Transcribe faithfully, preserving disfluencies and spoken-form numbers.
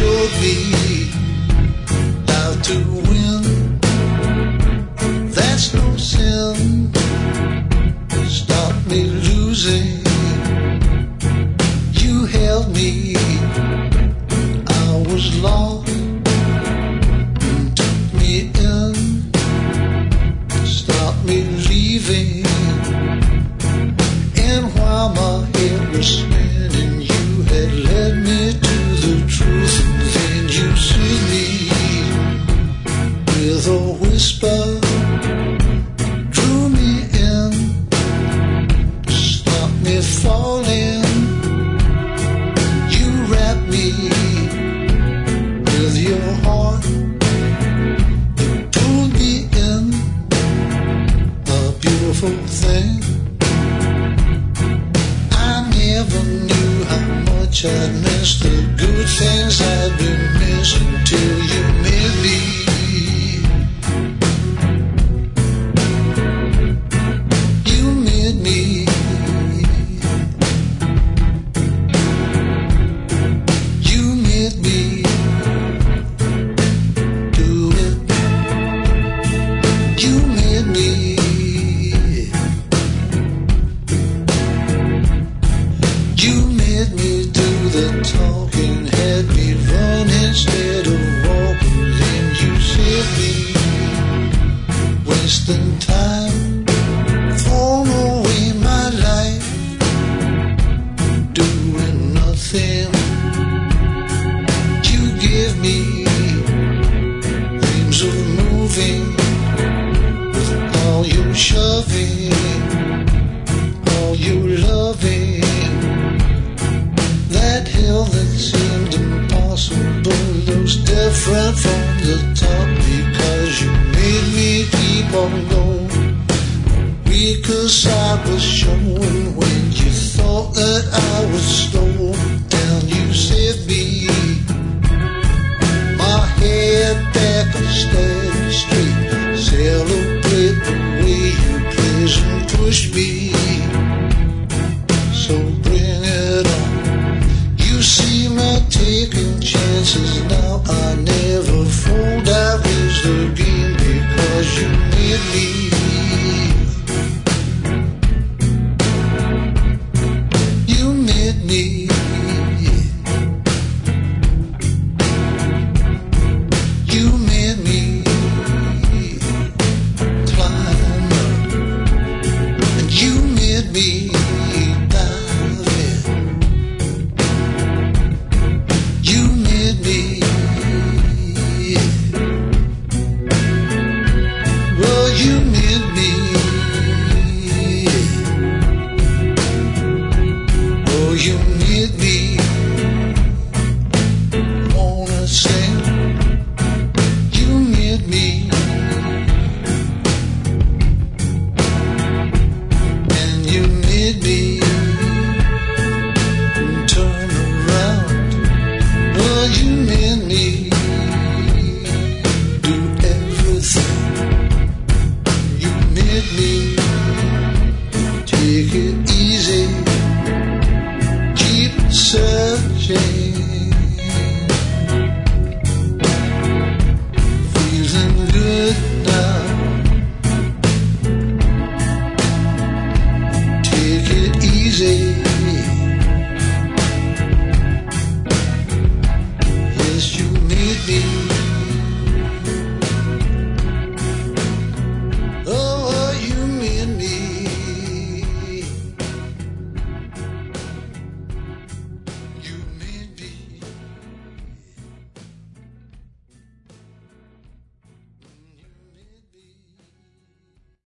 showed me how to win. That's no sin. Stop me losing. You held me. I was lost. Took me in. Stop me leaving. And while my head was spinning, you had led me to the truth. And then you soothed me with a whisper, drew me in, stopped me falling. You wrapped me with your heart, you pulled me in, a beautiful thing. I never knew how much I'd missed the good things I'd been missing till you met me. You met me. You met me. Do it. You met me. You met me do the talking, had me run instead of walking. Then you said me wasting time, thrown away my life, doing nothing. You gave me dreams of moving, with all your shoving, all your loving. That hell that seemed impossible, those different from the top, because you made me keep on going. Because I was showing when you thought that I was slowing down. You saved me, my head back on steady straight. Celebrate the way you please and push me. So bring it on. You see me taking chances now. I never fold, I raise the game because you made me. You made me. You made me climb up, and you made me dive in. You made me. Well, you made me. Oh, you made me wanna sing. You made me. And you made me turn around. Well, you made me do everything. You made me take it easy, keep searching.